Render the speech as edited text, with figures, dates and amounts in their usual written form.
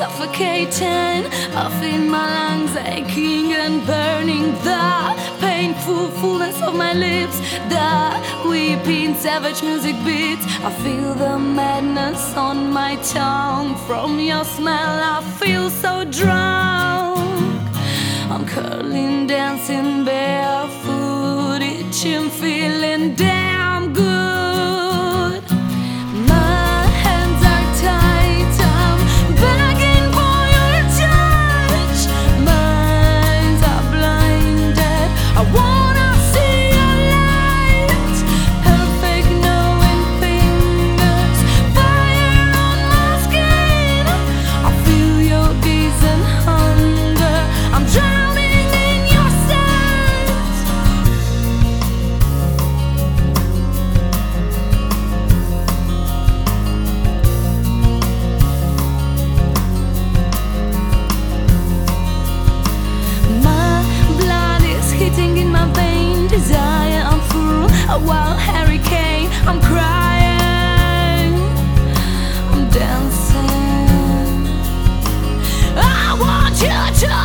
suffocating. I feel my lungs aching and burning. The painful fullness of my lips, the weeping savage music beats. I feel the madness on my tongue. From your smell I feel so drunk. I'm curling, dancing barefoot, itching, feeling damn good. My hands are tight, I'm begging for your touch. Minds are blinded, I wanna see your light. Perfect knowing fingers, fire on my skin. I feel your gaze and hunger, I'm drowning in your scent. My blood is hitting in my vein, desire I'm full, a wild hurricane. I'm crying, I'm dancing. I want you to